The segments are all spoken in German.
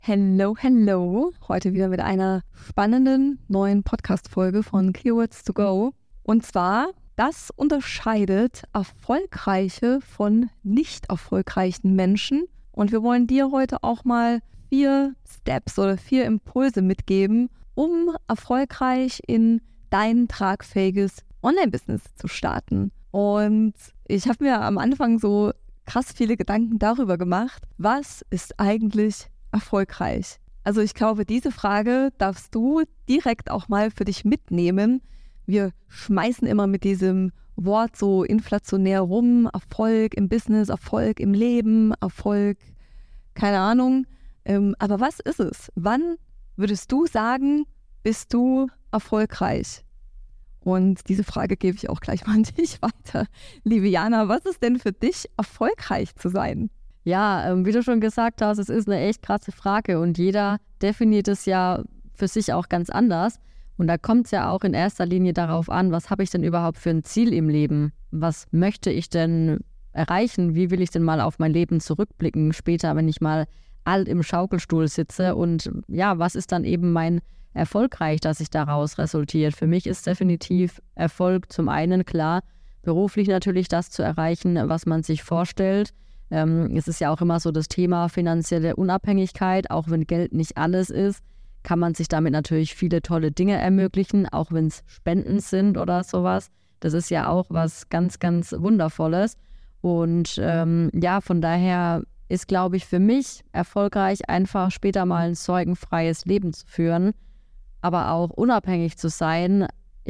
Hello, hello. Heute wieder mit einer spannenden neuen Podcast-Folge von Clear Words to Go. Und zwar, das unterscheidet erfolgreiche von nicht erfolgreichen Menschen. Und wir wollen dir heute auch mal 4 Steps oder 4 Impulse mitgeben, um erfolgreich in dein tragfähiges Online-Business zu starten. Und ich habe mir am Anfang so krass viele Gedanken darüber gemacht, was ist eigentlich erfolgreich? Also ich glaube, diese Frage darfst du direkt auch mal für dich mitnehmen. Wir schmeißen immer mit diesem Wort so inflationär rum, Erfolg im Business, Erfolg im Leben, Erfolg, keine Ahnung. Aber was ist es? Wann würdest du sagen, bist du erfolgreich? Und diese Frage gebe ich auch gleich mal an dich weiter. Liebe Jana, was ist denn für dich erfolgreich zu sein? Ja, wie du schon gesagt hast, es ist eine echt krasse Frage und jeder definiert es ja für sich auch ganz anders. Und da kommt es ja auch in erster Linie darauf an, was habe ich denn überhaupt für ein Ziel im Leben? Was möchte ich denn erreichen? Wie will ich denn mal auf mein Leben zurückblicken später, wenn ich mal alt im Schaukelstuhl sitze? Und ja, was ist dann eben mein erfolgreich, dass sich daraus resultiert? Für mich ist definitiv Erfolg zum einen klar, beruflich natürlich das zu erreichen, was man sich vorstellt. Es ist ja auch immer so das Thema finanzielle Unabhängigkeit. Auch wenn Geld nicht alles ist, kann man sich damit natürlich viele tolle Dinge ermöglichen, auch wenn es Spenden sind oder sowas. Das ist ja auch was ganz, ganz Wundervolles. Und von daher ist, glaube ich, für mich erfolgreich, einfach später mal ein sorgenfreies Leben zu führen, aber auch unabhängig zu sein,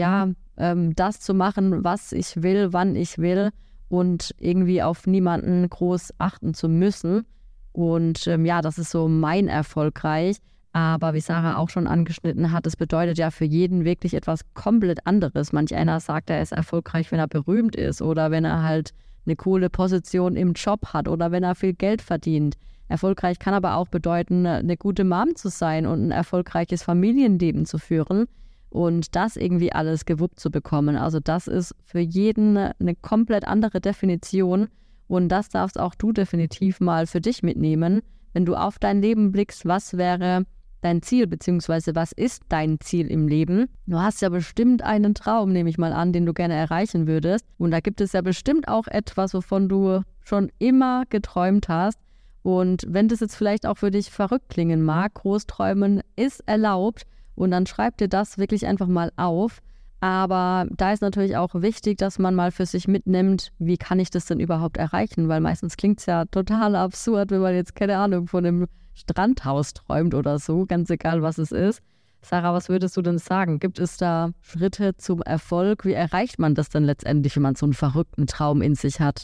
das zu machen, was ich will, wann ich will und irgendwie auf niemanden groß achten zu müssen. Und das ist so mein erfolgreich. Aber wie Sarah auch schon angeschnitten hat, es bedeutet ja für jeden wirklich etwas komplett anderes. Manch einer sagt, er ist erfolgreich, wenn er berühmt ist oder wenn er halt eine coole Position im Job hat oder wenn er viel Geld verdient. Erfolgreich kann aber auch bedeuten, eine gute Mom zu sein und ein erfolgreiches Familienleben zu führen und das irgendwie alles gewuppt zu bekommen. Also das ist für jeden eine komplett andere Definition und das darfst auch du definitiv mal für dich mitnehmen. Wenn du auf dein Leben blickst, was wäre dein Ziel, beziehungsweise was ist dein Ziel im Leben? Du hast ja bestimmt einen Traum, nehme ich mal an, den du gerne erreichen würdest. Und da gibt es ja bestimmt auch etwas, wovon du schon immer geträumt hast. Und wenn das jetzt vielleicht auch für dich verrückt klingen mag, Großträumen ist erlaubt und dann schreib dir das wirklich einfach mal auf. Aber da ist natürlich auch wichtig, dass man mal für sich mitnimmt, wie kann ich das denn überhaupt erreichen? Weil meistens klingt es ja total absurd, wenn man jetzt, keine Ahnung, von einem Strandhaus träumt oder so, ganz egal, was es ist. Sarah, was würdest du denn sagen? Gibt es da Schritte zum Erfolg? Wie erreicht man das denn letztendlich, wenn man so einen verrückten Traum in sich hat?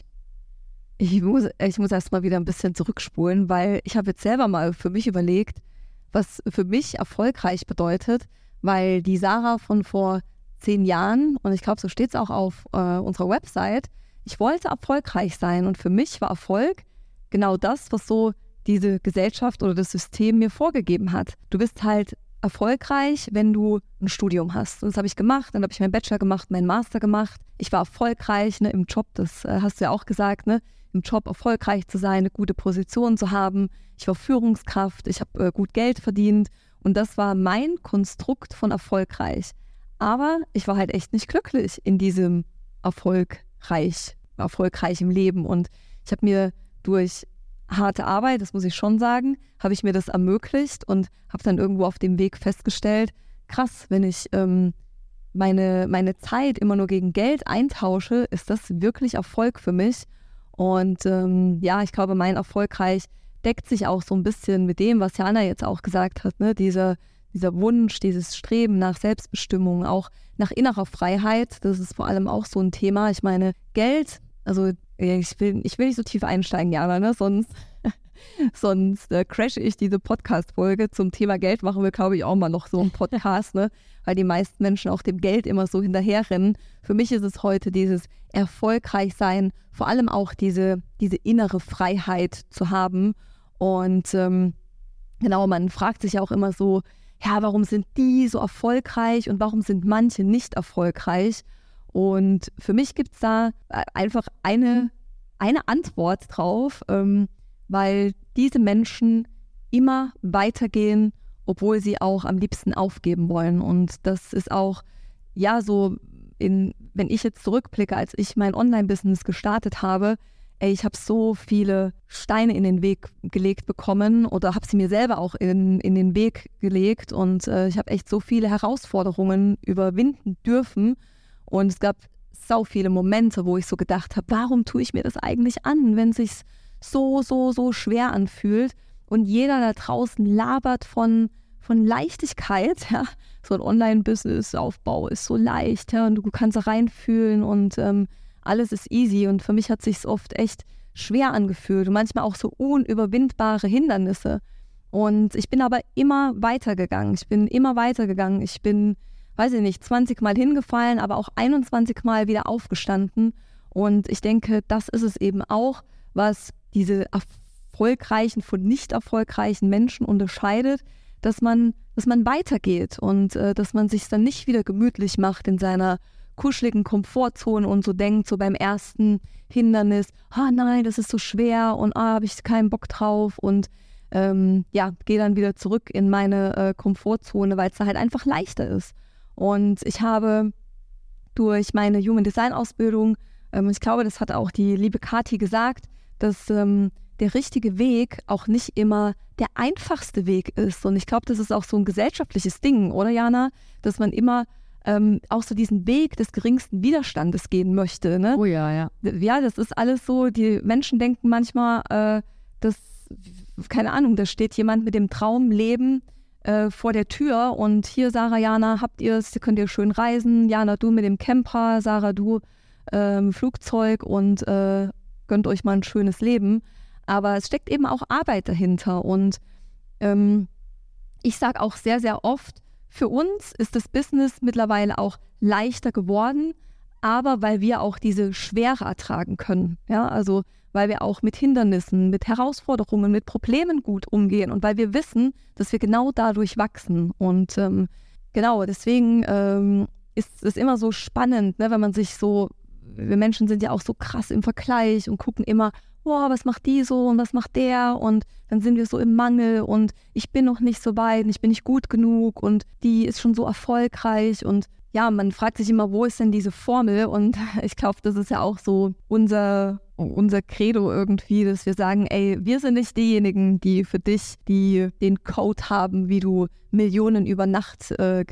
Ich muss erst mal wieder ein bisschen zurückspulen, weil ich habe jetzt selber mal für mich überlegt, was für mich erfolgreich bedeutet, weil die Sarah von vor 10 Jahren, und ich glaube, so steht es auch auf unserer Website, ich wollte erfolgreich sein und für mich war Erfolg genau das, was so diese Gesellschaft oder das System mir vorgegeben hat. Du bist halt erfolgreich, wenn du ein Studium hast. Und das habe ich gemacht, dann habe ich meinen Bachelor gemacht, meinen Master gemacht. Ich war erfolgreich im Job, das hast du ja auch gesagt, im Job erfolgreich zu sein, eine gute Position zu haben. Ich war Führungskraft, ich habe gut Geld verdient und das war mein Konstrukt von erfolgreich. Aber ich war halt echt nicht glücklich in diesem erfolgreichem Leben. Und ich habe mir durch harte Arbeit, das muss ich schon sagen, habe ich mir das ermöglicht und habe dann irgendwo auf dem Weg festgestellt, krass, wenn ich meine Zeit immer nur gegen Geld eintausche, ist das wirklich Erfolg für mich. Und ich glaube, mein Erfolgreich deckt sich auch so ein bisschen mit dem, was Jana jetzt auch gesagt hat, ne? Dieser Wunsch, dieses Streben nach Selbstbestimmung, auch nach innerer Freiheit, das ist vor allem auch so ein Thema. Ich meine, Geld, also ich will nicht so tief einsteigen, Jana, ne? Sonst crashe ich diese Podcast-Folge. Zum Thema Geld machen wir, glaube ich, auch mal noch so einen Podcast, ne? Weil die meisten Menschen auch dem Geld immer so hinterherrennen. Für mich ist es heute dieses erfolgreich sein, vor allem auch diese innere Freiheit zu haben. Und man fragt sich ja auch immer so, ja, warum sind die so erfolgreich und warum sind manche nicht erfolgreich? Und für mich gibt es da einfach eine Antwort drauf, weil diese Menschen immer weitergehen, obwohl sie auch am liebsten aufgeben wollen. Und das ist auch, ja, so, wenn ich jetzt zurückblicke, als ich mein Online-Business gestartet habe, ich habe so viele Steine in den Weg gelegt bekommen oder habe sie mir selber auch in den Weg gelegt und ich habe echt so viele Herausforderungen überwinden dürfen und es gab sau viele Momente, wo ich so gedacht habe, warum tue ich mir das eigentlich an, wenn es sich so schwer anfühlt und jeder da draußen labert von Leichtigkeit, ja, so ein Online-Business-Aufbau ist so leicht, ja, und du kannst da reinfühlen und alles ist easy und für mich hat es sich oft echt schwer angefühlt und manchmal auch so unüberwindbare Hindernisse. Und ich bin aber immer weitergegangen. Ich bin, weiß ich nicht, 20 Mal hingefallen, aber auch 21 Mal wieder aufgestanden. Und ich denke, das ist es eben auch, was diese erfolgreichen von nicht erfolgreichen Menschen unterscheidet, dass man weitergeht und dass man sich dann nicht wieder gemütlich macht in seiner kuscheligen Komfortzone und so denkt, so beim ersten Hindernis, nein, das ist so schwer und habe ich keinen Bock drauf und gehe dann wieder zurück in meine Komfortzone, weil es da halt einfach leichter ist. Und ich habe durch meine Human Design Ausbildung, ich glaube, das hat auch die liebe Kathi gesagt, dass der richtige Weg auch nicht immer der einfachste Weg ist. Und ich glaube, das ist auch so ein gesellschaftliches Ding, oder Jana? Dass man immer auch so diesen Weg des geringsten Widerstandes gehen möchte. Ne? Oh ja, ja. Ja, das ist alles so, die Menschen denken manchmal, keine Ahnung, da steht jemand mit dem Traumleben vor der Tür und hier, Sarah, Jana, habt ihr es, könnt ihr schön reisen, Jana, du mit dem Camper, Sarah, du Flugzeug und gönnt euch mal ein schönes Leben. Aber es steckt eben auch Arbeit dahinter und ich sage auch sehr, sehr oft, für uns ist das Business mittlerweile auch leichter geworden, aber weil wir auch diese Schwere ertragen können. Ja, also weil wir auch mit Hindernissen, mit Herausforderungen, mit Problemen gut umgehen und weil wir wissen, dass wir genau dadurch wachsen. Und genau, deswegen ist es immer so spannend, ne, wenn man sich so, wir Menschen sind ja auch so krass im Vergleich und gucken immer, was macht die so und was macht der und dann sind wir so im Mangel und ich bin noch nicht so weit und ich bin nicht gut genug und die ist schon so erfolgreich und ja, man fragt sich immer, wo ist denn diese Formel und ich glaube, das ist ja auch so unser Credo irgendwie, dass wir sagen, ey, wir sind nicht diejenigen, die für dich den Code haben, wie du Millionen über Nacht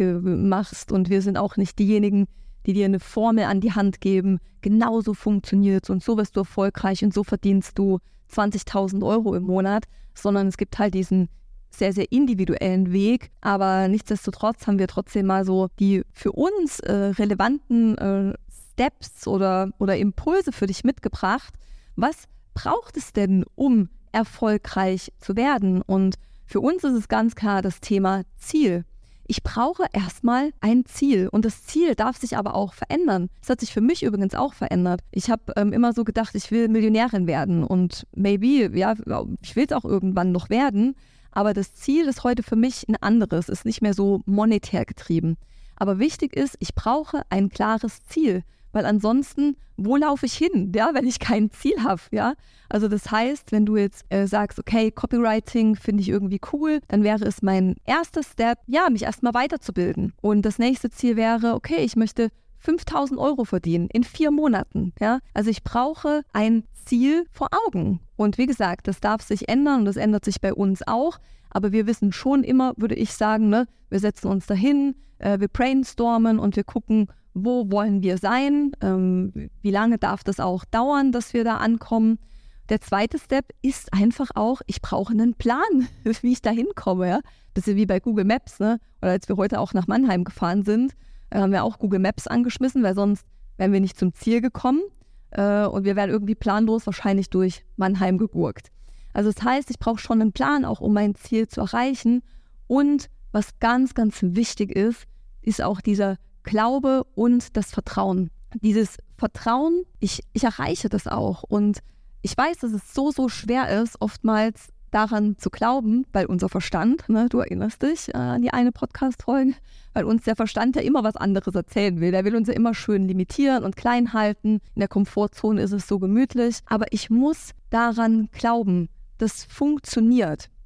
machst und wir sind auch nicht diejenigen, die dir eine Formel an die Hand geben, genauso funktioniert und so wirst du erfolgreich und so verdienst du 20.000 € im Monat, sondern es gibt halt diesen sehr, sehr individuellen Weg, aber nichtsdestotrotz haben wir trotzdem mal so die für uns relevanten Steps oder Impulse für dich mitgebracht. Was braucht es denn, um erfolgreich zu werden? Und für uns ist es ganz klar das Thema Ziel. Ich brauche erstmal ein Ziel und das Ziel darf sich aber auch verändern. Das hat sich für mich übrigens auch verändert. Ich habe immer so gedacht, ich will Millionärin werden und maybe, ja, ich will es auch irgendwann noch werden, aber das Ziel ist heute für mich ein anderes, ist nicht mehr so monetär getrieben. Aber wichtig ist, ich brauche ein klares Ziel, weil ansonsten, wo laufe ich hin, ja, wenn ich kein Ziel habe, ja? Also das heißt, wenn du jetzt sagst, okay, Copywriting finde ich irgendwie cool, dann wäre es mein erster Step, ja, mich erstmal weiterzubilden. Und das nächste Ziel wäre, okay, ich möchte 5.000 € verdienen in 4 Monaten, ja? Also ich brauche ein Ziel vor Augen. Und wie gesagt, das darf sich ändern und das ändert sich bei uns auch. Aber wir wissen schon immer, würde ich sagen, ne, wir setzen uns dahin, wir brainstormen und wir gucken, wo wollen wir sein, wie lange darf das auch dauern, dass wir da ankommen. Der zweite Step ist einfach auch, ich brauche einen Plan, wie ich da hinkomme. Ja? Bisschen wie bei Google Maps, ne? Oder als wir heute auch nach Mannheim gefahren sind, haben wir auch Google Maps angeschmissen, weil sonst wären wir nicht zum Ziel gekommen und wir wären irgendwie planlos wahrscheinlich durch Mannheim gegurkt. Also das heißt, ich brauche schon einen Plan, auch um mein Ziel zu erreichen. Und was ganz, ganz wichtig ist auch dieser Glaube und das Vertrauen. Dieses Vertrauen, ich erreiche das auch. Und ich weiß, dass es so schwer ist, oftmals daran zu glauben, weil unser Verstand, ne, du erinnerst dich an die eine Podcast-Folge, weil uns der Verstand ja immer was anderes erzählen will. Der will uns ja immer schön limitieren und klein halten. In der Komfortzone ist es so gemütlich. Aber ich muss daran glauben, das funktioniert.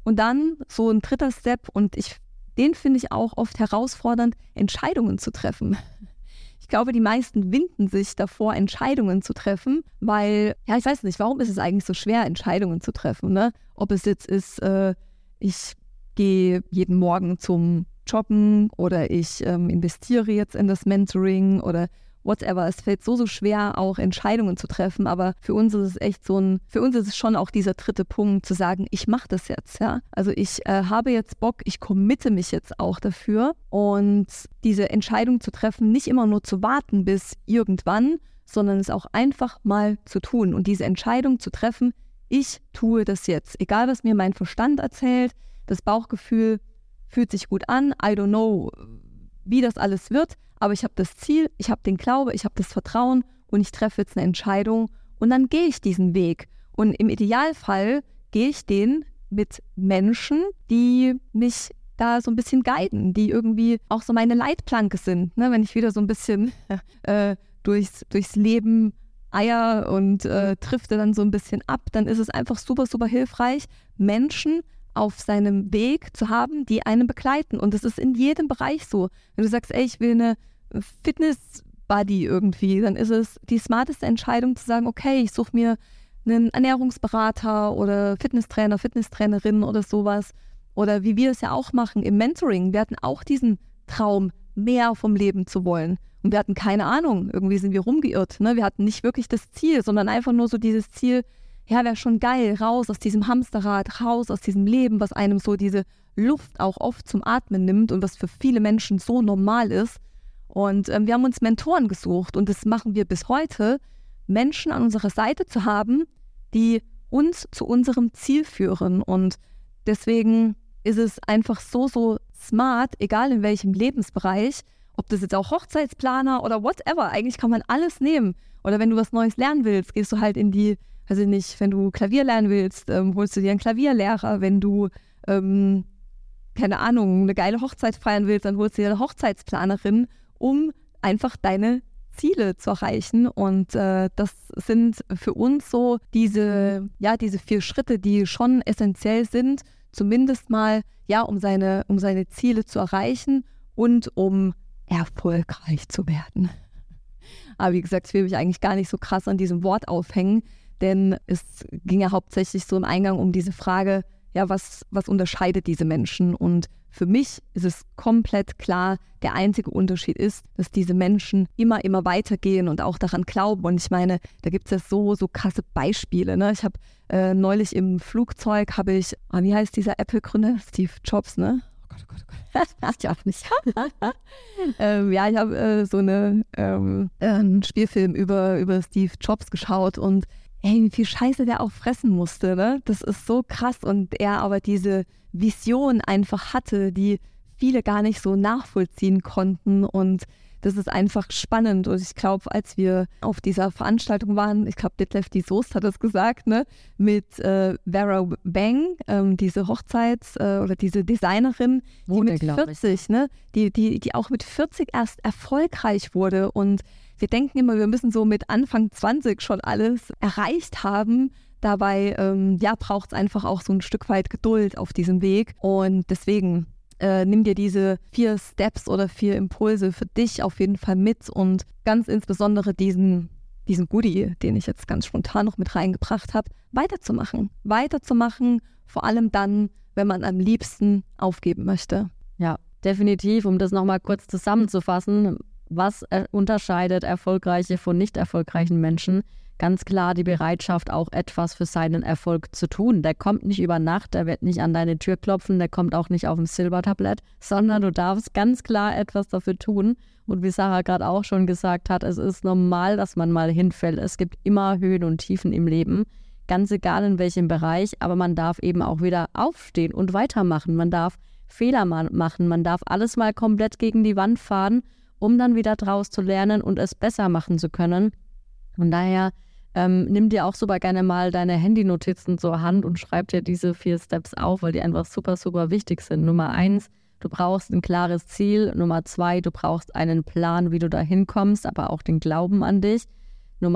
Und dann so ein dritter Step, und den finde ich auch oft herausfordernd, Entscheidungen zu treffen. Ich glaube, die meisten winden sich davor, Entscheidungen zu treffen, weil, ja, ich weiß nicht, warum ist es eigentlich so schwer, Entscheidungen zu treffen, ne? Ob es jetzt ist, ich gehe jeden Morgen zum Joggen oder ich investiere jetzt in das Mentoring oder whatever. Es fällt so schwer, auch Entscheidungen zu treffen, aber für uns ist es echt für uns ist es schon auch dieser dritte Punkt, zu sagen, ich mache das jetzt, ja. Also ich habe jetzt Bock, ich committe mich jetzt auch dafür, und diese Entscheidung zu treffen, nicht immer nur zu warten bis irgendwann, sondern es auch einfach mal zu tun und diese Entscheidung zu treffen, ich tue das jetzt, egal was mir mein Verstand erzählt, das Bauchgefühl fühlt sich gut an, I don't know, wie das alles wird, aber ich habe das Ziel, ich habe den Glaube, ich habe das Vertrauen und ich treffe jetzt eine Entscheidung und dann gehe ich diesen Weg. Und im Idealfall gehe ich den mit Menschen, die mich da so ein bisschen guiden, die irgendwie auch so meine Leitplanke sind. Ne? Wenn ich wieder so ein bisschen durchs Leben eier und drifte dann so ein bisschen ab, dann ist es einfach super, super hilfreich, Menschen auf seinem Weg zu haben, die einen begleiten. Und das ist in jedem Bereich so. Wenn du sagst, ey, ich will eine Fitness-Buddy irgendwie, dann ist es die smarteste Entscheidung zu sagen, okay, ich suche mir einen Ernährungsberater oder Fitnesstrainer, Fitnesstrainerin oder sowas. Oder wie wir es ja auch machen im Mentoring. Wir hatten auch diesen Traum, mehr vom Leben zu wollen. Und wir hatten keine Ahnung, irgendwie sind wir rumgeirrt. Ne? Wir hatten nicht wirklich das Ziel, sondern einfach nur so dieses Ziel, ja, wäre schon geil, raus aus diesem Hamsterrad, raus aus diesem Leben, was einem so diese Luft auch oft zum Atmen nimmt und was für viele Menschen so normal ist. Und wir haben uns Mentoren gesucht und das machen wir bis heute, Menschen an unserer Seite zu haben, die uns zu unserem Ziel führen. Und deswegen ist es einfach so, so smart, egal in welchem Lebensbereich, ob das jetzt auch Hochzeitsplaner oder whatever, eigentlich kann man alles nehmen. Oder wenn du was Neues lernen willst, gehst du halt in die, weiß ich nicht, wenn du Klavier lernen willst, holst du dir einen Klavierlehrer. Wenn du, keine Ahnung, eine geile Hochzeit feiern willst, dann holst du dir eine Hochzeitsplanerin, um einfach deine Ziele zu erreichen. Und das sind für uns so diese 4 Schritte, die schon essentiell sind, zumindest mal, ja, um seine Ziele zu erreichen und um erfolgreich zu werden. Aber wie gesagt, ich will mich eigentlich gar nicht so krass an diesem Wort aufhängen, denn es ging ja hauptsächlich so im Eingang um diese Frage, ja, was unterscheidet diese Menschen? Und für mich ist es komplett klar, der einzige Unterschied ist, dass diese Menschen immer weitergehen und auch daran glauben. Und ich meine, da gibt es ja so krasse Beispiele. Ne? Ich habe neulich im Flugzeug, wie heißt dieser Apple-Gründer? Steve Jobs, ne? Oh Gott, oh Gott. Das ich auch nicht. Ja, ich habe einen Spielfilm über Steve Jobs geschaut und ey, wie viel Scheiße der auch fressen musste, ne? Das ist so krass und er aber diese Vision einfach hatte, die viele gar nicht so nachvollziehen konnten und das ist einfach spannend und ich glaube, als wir auf dieser Veranstaltung waren, ich glaube, Detlef die Soest hat das gesagt, ne? Mit Vera Bang, diese oder diese Designerin, die mit 40, ne? Die auch mit 40 erst erfolgreich wurde und wir denken immer, wir müssen so mit Anfang 20 schon alles erreicht haben. Dabei braucht es einfach auch so ein Stück weit Geduld auf diesem Weg. Und deswegen nimm dir diese 4 Steps oder 4 Impulse für dich auf jeden Fall mit und ganz insbesondere diesen Goodie, den ich jetzt ganz spontan noch mit reingebracht habe, weiterzumachen. Weiterzumachen, vor allem dann, wenn man am liebsten aufgeben möchte. Ja, definitiv, um das nochmal kurz zusammenzufassen. Was unterscheidet erfolgreiche von nicht erfolgreichen Menschen? Ganz klar die Bereitschaft, auch etwas für seinen Erfolg zu tun. Der kommt nicht über Nacht, der wird nicht an deine Tür klopfen, der kommt auch nicht auf dem Silbertablett, sondern du darfst ganz klar etwas dafür tun. Und wie Sarah gerade auch schon gesagt hat, es ist normal, dass man mal hinfällt. Es gibt immer Höhen und Tiefen im Leben, ganz egal in welchem Bereich, aber man darf eben auch wieder aufstehen und weitermachen. Man darf Fehler machen, man darf alles mal komplett gegen die Wand fahren, um dann wieder draus zu lernen und es besser machen zu können. Von daher nimm dir auch super gerne mal deine Handynotizen zur Hand und schreib dir diese 4 Steps auf, weil die einfach super, super wichtig sind. Nummer 1, du brauchst ein klares Ziel. Nummer 2, du brauchst einen Plan, wie du da hinkommst, aber auch den Glauben an dich. Nummer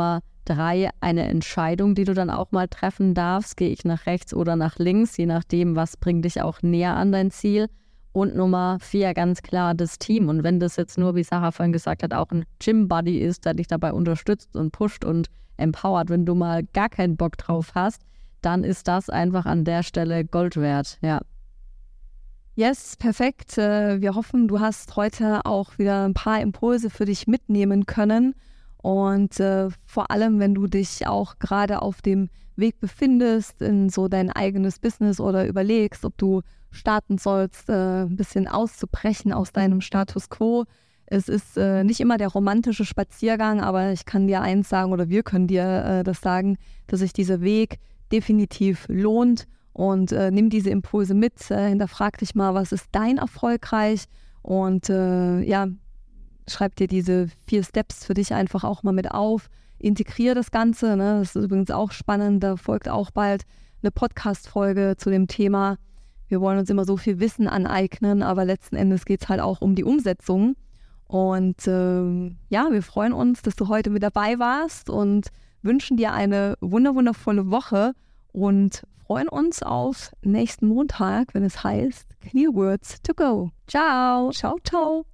3 eine Entscheidung, die du dann auch mal treffen darfst. Gehe ich nach rechts oder nach links, je nachdem, was bringt dich auch näher an dein Ziel. Und Nummer 4 ganz klar das Team. Und wenn das jetzt nur, wie Sarah vorhin gesagt hat, auch ein Gym-Buddy ist, der dich dabei unterstützt und pusht und empowert, wenn du mal gar keinen Bock drauf hast, dann ist das einfach an der Stelle Gold wert. Ja. Yes, perfekt. Wir hoffen, du hast heute auch wieder ein paar Impulse für dich mitnehmen können. Und vor allem, wenn du dich auch gerade auf dem Weg befindest in so dein eigenes Business oder überlegst, ob du starten sollst, ein bisschen auszubrechen aus deinem Status quo. Es ist nicht immer der romantische Spaziergang, aber ich kann dir eins sagen oder wir können dir das sagen, dass sich dieser Weg definitiv lohnt. Und nimm diese Impulse mit, hinterfrag dich mal, was ist dein erfolgreich und schreib dir diese 4 Steps für dich einfach auch mal mit auf, integriere das Ganze, ne? Das ist übrigens auch spannend, da folgt auch bald eine Podcast-Folge zu dem Thema. Wir wollen uns immer so viel Wissen aneignen, aber letzten Endes geht es halt auch um die Umsetzung und wir freuen uns, dass du heute mit dabei warst und wünschen dir eine wundervolle Woche und freuen uns auf nächsten Montag, wenn es heißt Clear Words to Go. Ciao. Ciao, ciao.